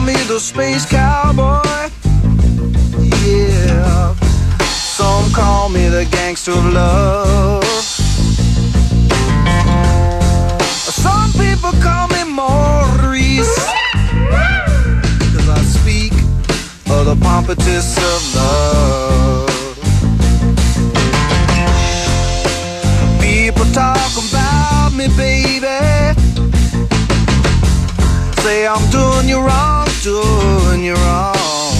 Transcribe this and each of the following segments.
me the space cowboy. Yeah. Some call me the gangster of love. Some people call me Maurice, 'cause I speak of the pompatus of love. People talk about me, baby, say I'm doing you wrong, doing you wrong.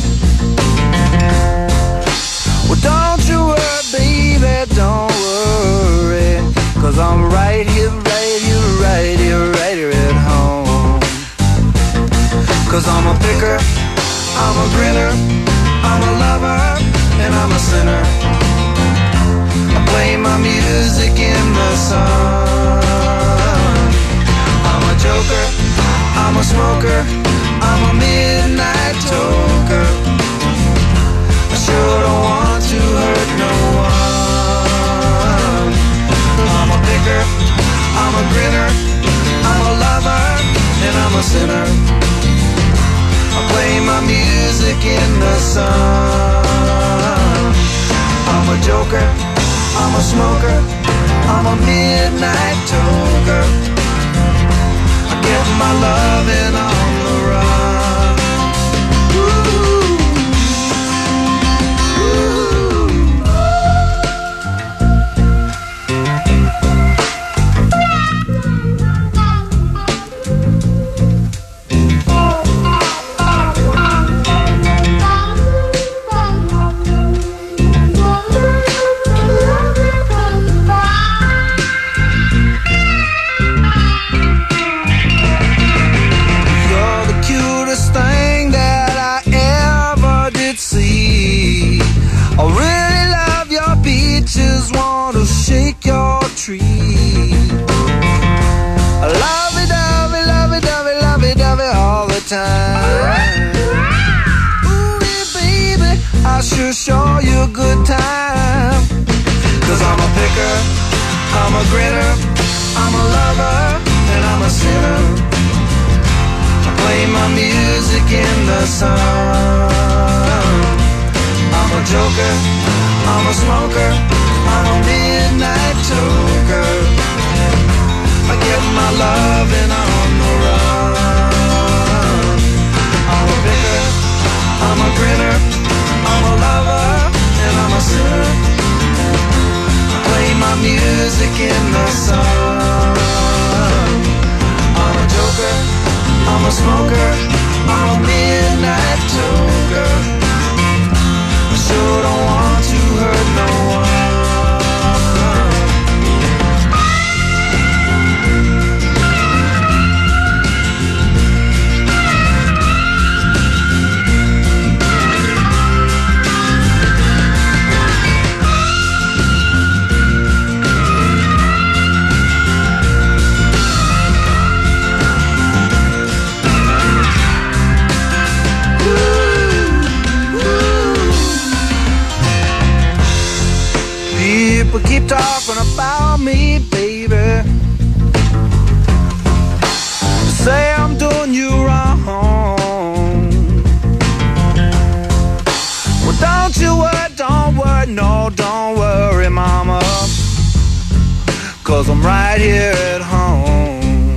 Well, don't you worry, baby, don't worry, 'cause I'm right here, right here, right here, right here at home. 'Cause I'm a picker, I'm a grinner, I'm a lover, and I'm a sinner. I play my music in the sun. I'm a joker, I'm a smoker, I'm a midnight toker. I sure don't want to hurt no one. I'm a picker, I'm a grinner, I'm a lover, and I'm a sinner. I play my music in the sun. I'm a joker, I'm a smoker, I'm a midnight toker. I get my loving on the run. I really love your beaches, want to shake your tree. I love it, love it, love it, love it, love it, love it all the time. Ooh, yeah, baby, I sure show you a good time. 'Cause I'm a picker, I'm a grinner, I'm a lover, and I'm a sinner. I play my music in the sun. I'm a joker, I'm a smoker, I'm a midnight toker. I get my loving on the run. I'm a picker, I'm a grinner, I'm a lover, and I'm a sinner. I play my music in the sun. I'm a joker, I'm a smoker, I'm a midnight toker. Sure don't want to hurt no one. People keep talking about me, baby. Say I'm doing you wrong. Well, don't you worry, don't worry, no, don't worry, mama. 'Cause I'm right here at home.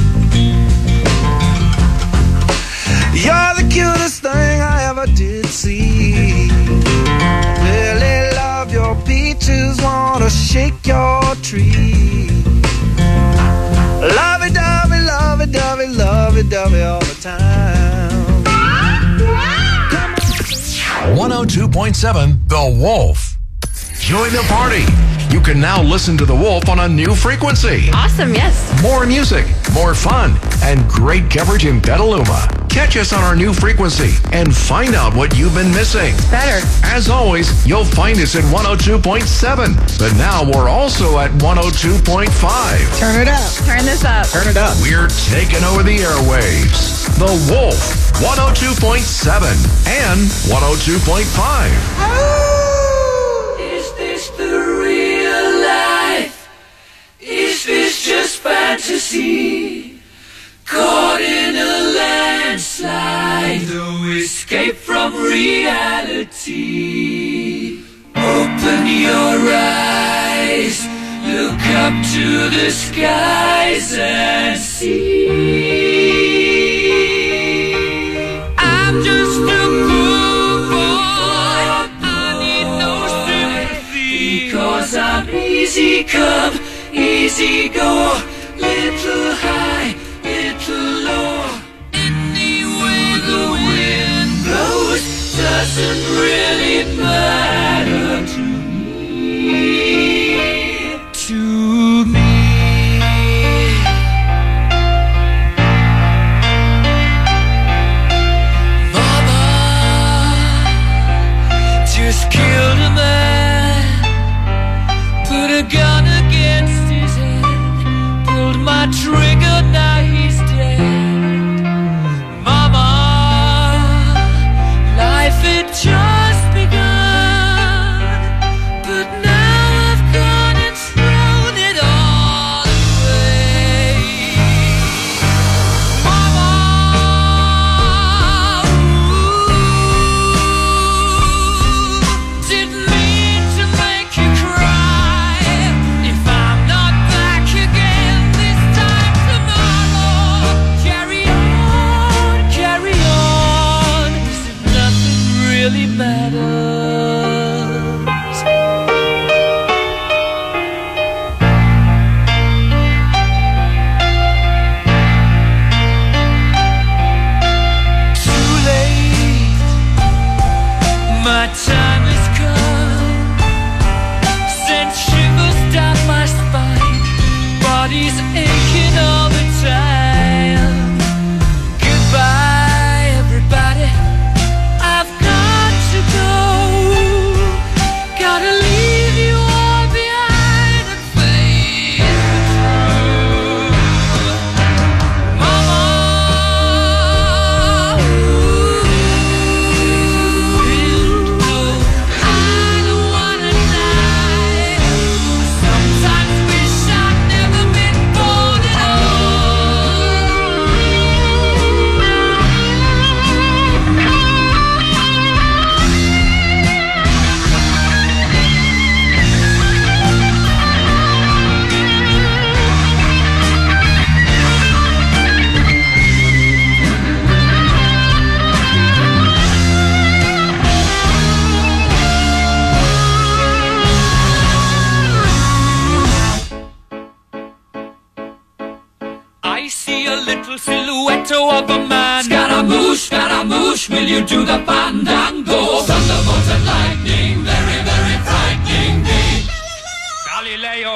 You're the cutest thing I ever did see. Really love your peaches, wanna shake your tree. Love it, dovey, love it, dovey, love it, dovey all the time. 102.7 The Wolf. Join the party. You can now listen to The Wolf on a new frequency. Awesome, yes. More music, more fun, and great coverage in Petaluma. Catch us on our new frequency and find out what you've been missing. Better. As always, you'll find us at 102.7, but now we're also at 102.5. Turn it up. Turn this up. Turn it up. We're taking over the airwaves. The Wolf, 102.7 and 102.5. Is this the real life? Is this just fantasy? Caught in a landslide. from reality. Open your eyes, look up to the skies and see. I'm just a poor boy, I need no sympathy, because I'm easy come, easy go, little high, little low. Anyway the wind blows doesn't really matter to me. To me. Mama just killed a man, put a gun against his head, pulled my trigger, now he's dead. Mama, life had just begun, but now I've gone and thrown it all away. Mama, didn't mean to make you cry. If I'm not back again this time tomorrow, carry on, carry on, as if nothing really matters. Too late, my time has come, sent shivers down my spine, body's aching all the time. Goodbye, everybody, I've got to go, gotta leave you all behind and face the truth. Mama, I don't wanna die. I sometimes wish I'd never been born at I see a little silhouette of a man. Scaramouche, will you do the fandango? Thunderbolt and lightning, very, very frightening me. Galileo,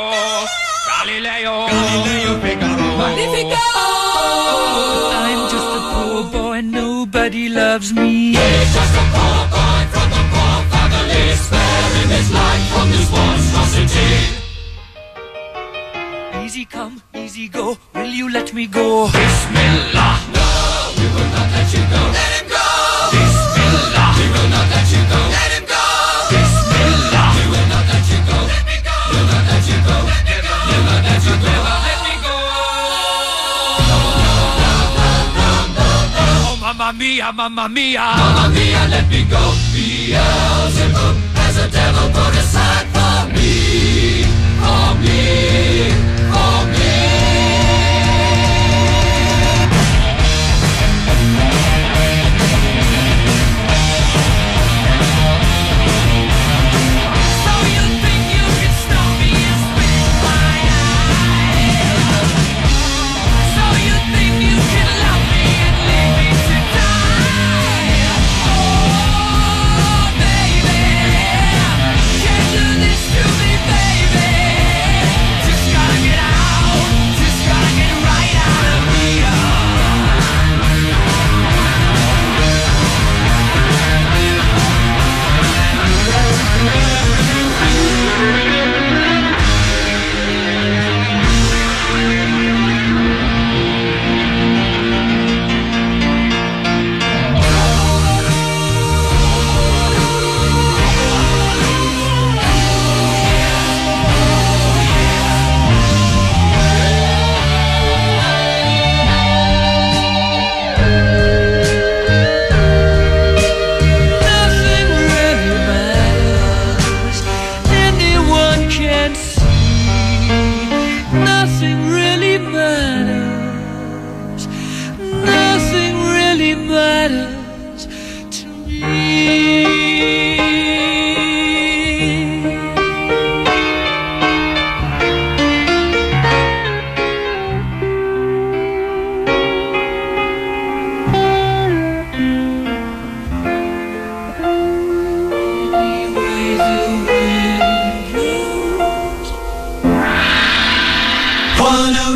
Figaro. Magnifico! I'm just a poor boy, nobody loves me. He's just a poor boy from a poor family, sparing his life from this monstrosity. Easy come, easy go, will you let me go? Bismillah, no, we will not let you go. Let him go! Bismillah, we will not let you go. Let him go! Bismillah, we will not let you go. Let me go! We'll not let you go. Let me go! We'll not let you go. Let me go! Oh, mamma mia, mamma mia. Mamma mia, let me go. Beelzebub has a devil put aside for me. For me. For me. So you think you can stop me and spit in my eyes? So you think you can love me and leave me to die? Oh, baby, can't do this to me, baby.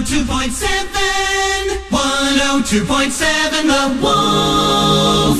102.7 The Wolf.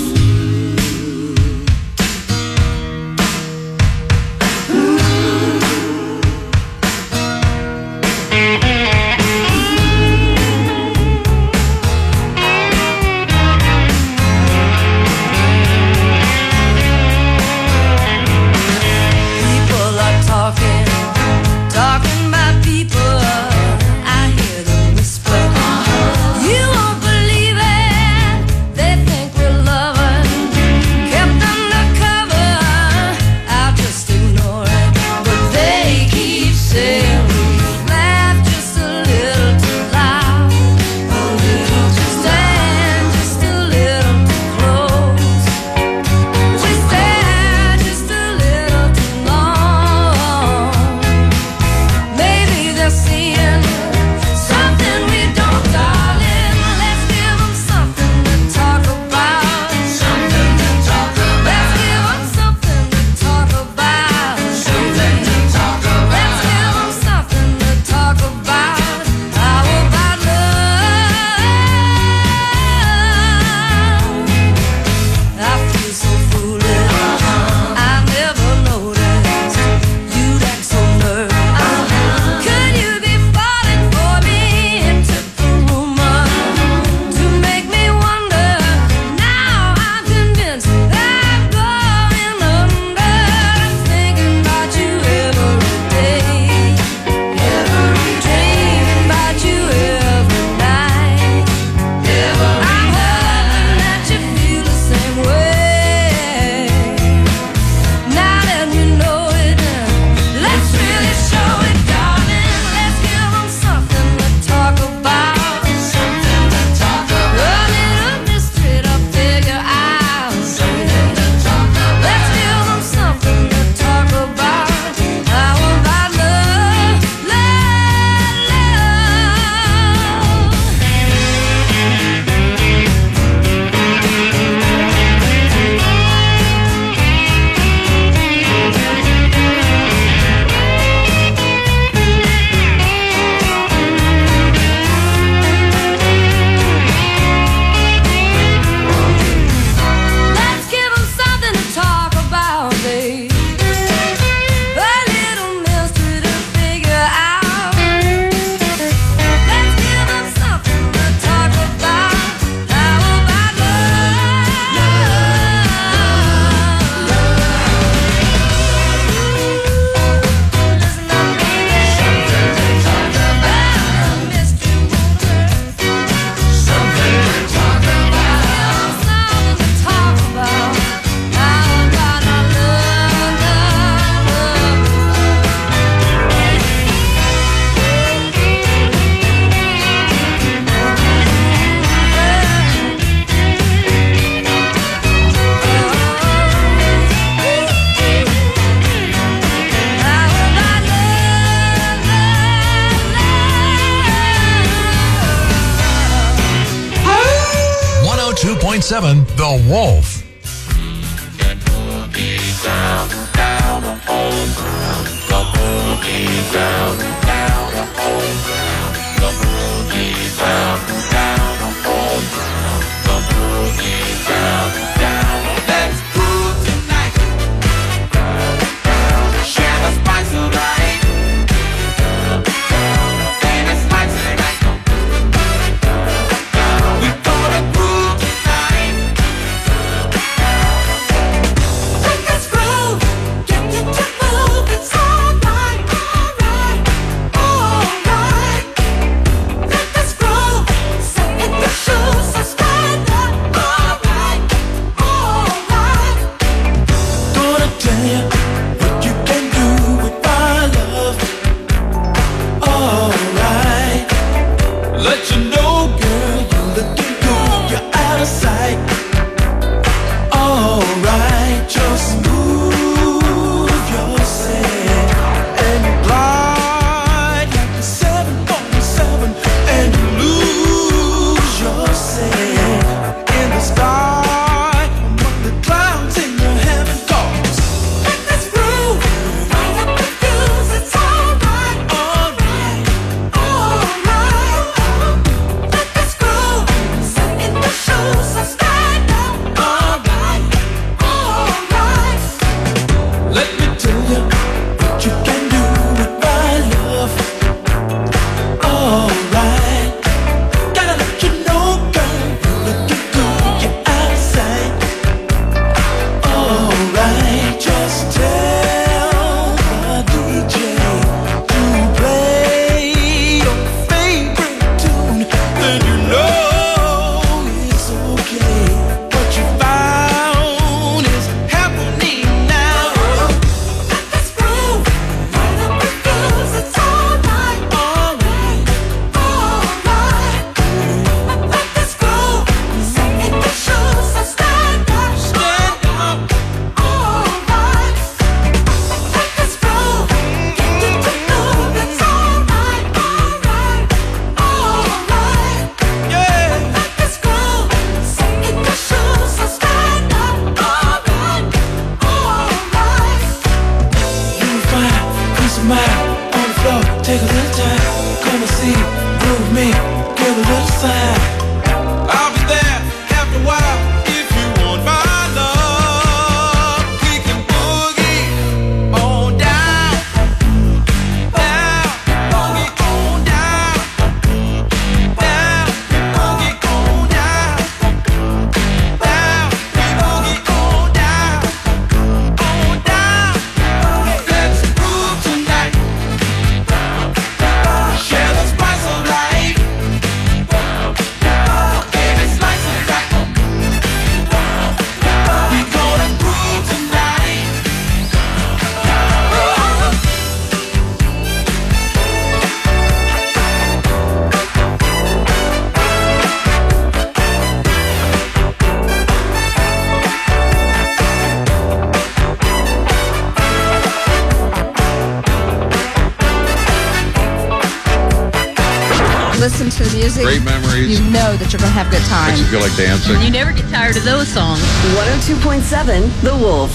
The Wolf. listen to the music, Great memories. you know that you're going to have a good time. Makes you feel like dancing. You never get tired of those songs. 102.7 The Wolf.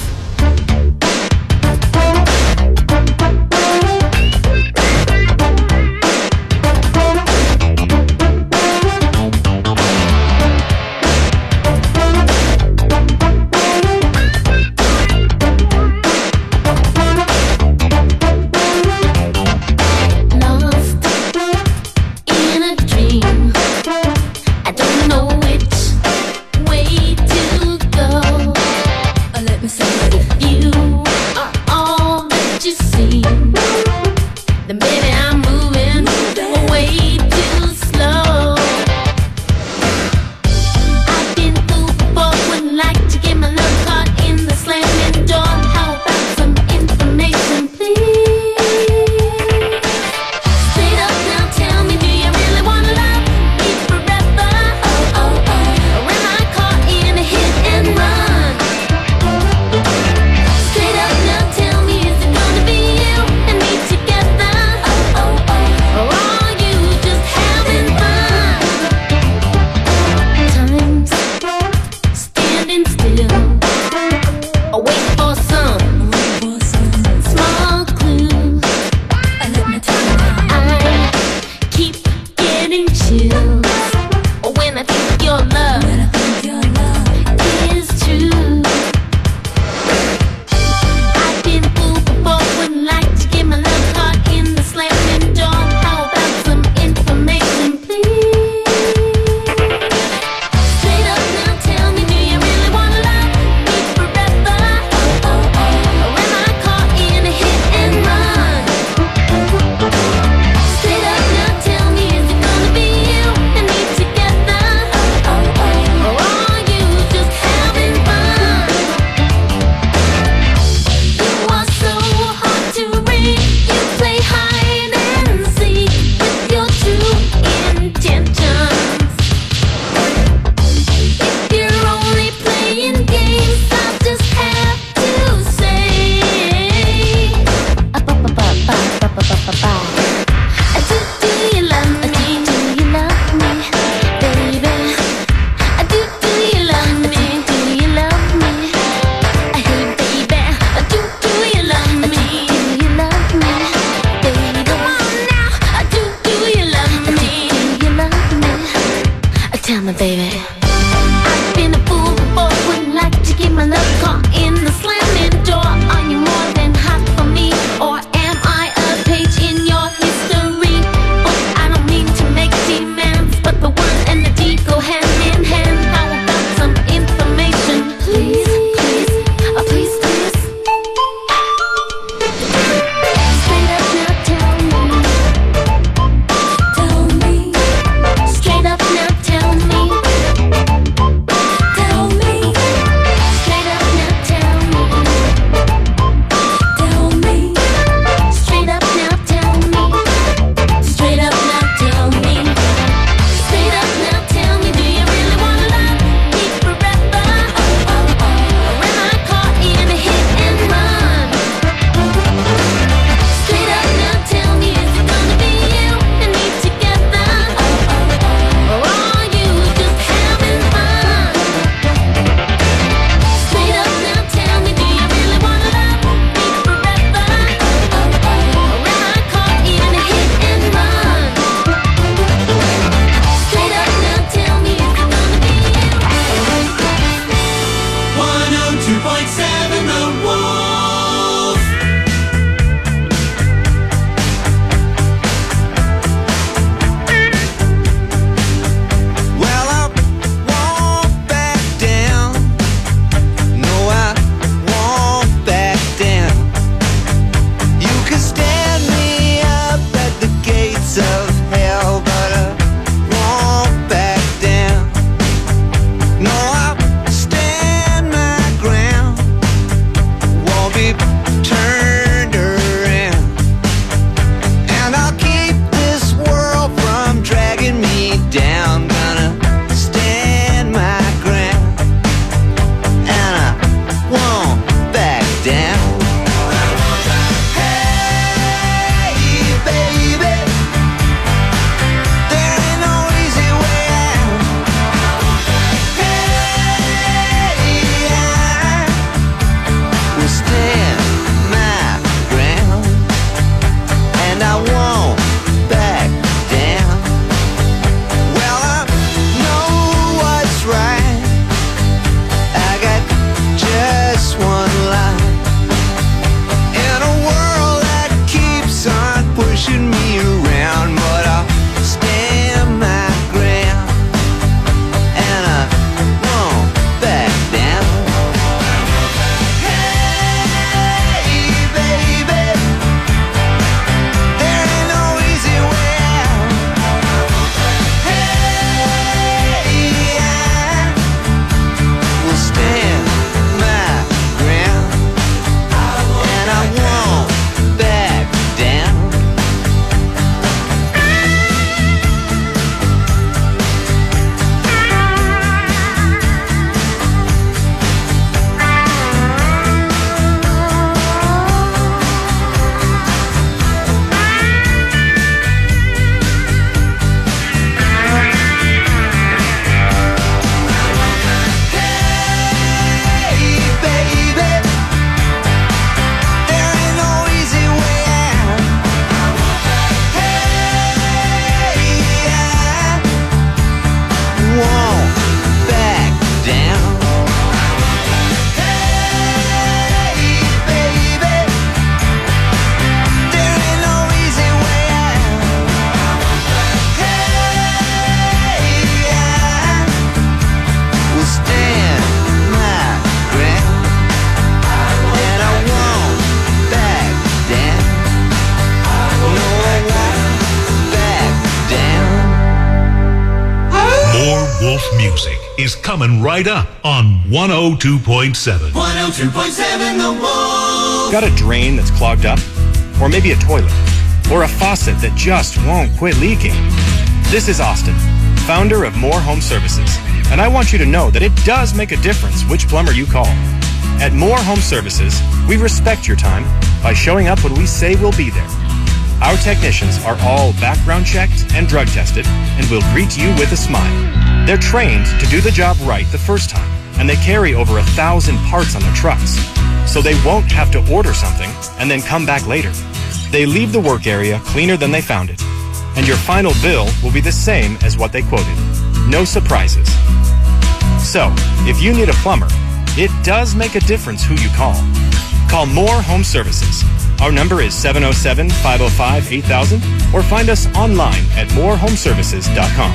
Wolf music is coming right up on 102.7. 102.7 The Wolf. Got a drain that's clogged up? Or maybe a toilet? Or a faucet that just won't quit leaking? This is Austin, founder of More Home Services, and I want you to know that it does make a difference which plumber you call. At More Home Services, we respect your time by showing up when we say we'll be there. Our technicians are all background checked and drug tested and will greet you with a smile. They're trained to do the job right the first time, and they carry over 1,000 parts on their trucks, so they won't have to order something and then come back later. They leave the work area cleaner than they found it, and your final bill will be the same as what they quoted. No surprises. So, if you need a plumber, it does make a difference who you call. Call More Home Services. Our number is 707-505-8000 or find us online at morehomeservices.com.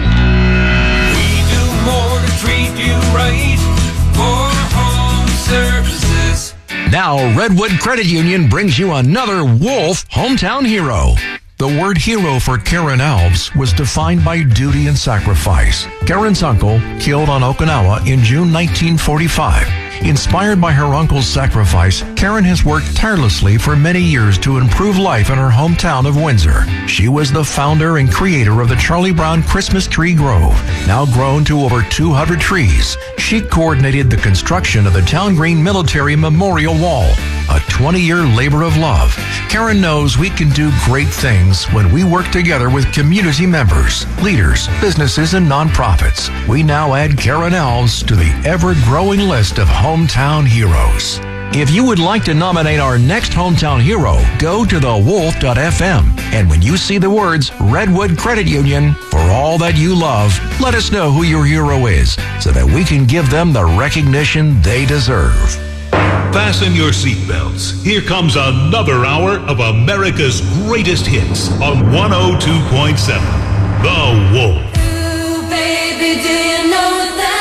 We do more to treat you right. More Home Services. Now, Redwood Credit Union brings you another Wolf Hometown Hero. The word hero for Karen Alves was defined by duty and sacrifice. Karen's uncle, killed on Okinawa in June 1945. Inspired by her uncle's sacrifice, Karen has worked tirelessly for many years to improve life in her hometown of Windsor. She was the founder and creator of the Charlie Brown Christmas Tree Grove, now grown to over 200 trees. She coordinated the construction of the Town Green Military Memorial Wall, a 20-year labor of love. Karen knows we can do great things when we work together with community members, leaders, businesses, and nonprofits. We now add Karen Alves to the ever-growing list of hometown heroes. If you would like to nominate our next hometown hero, go to thewolf.fm. And when you see the words Redwood Credit Union, for all that you love, let us know who your hero is so that we can give them the recognition they deserve. Fasten your seatbelts. Here comes another hour of America's greatest hits on 102.7. The Wolf. Ooh, baby, do you know that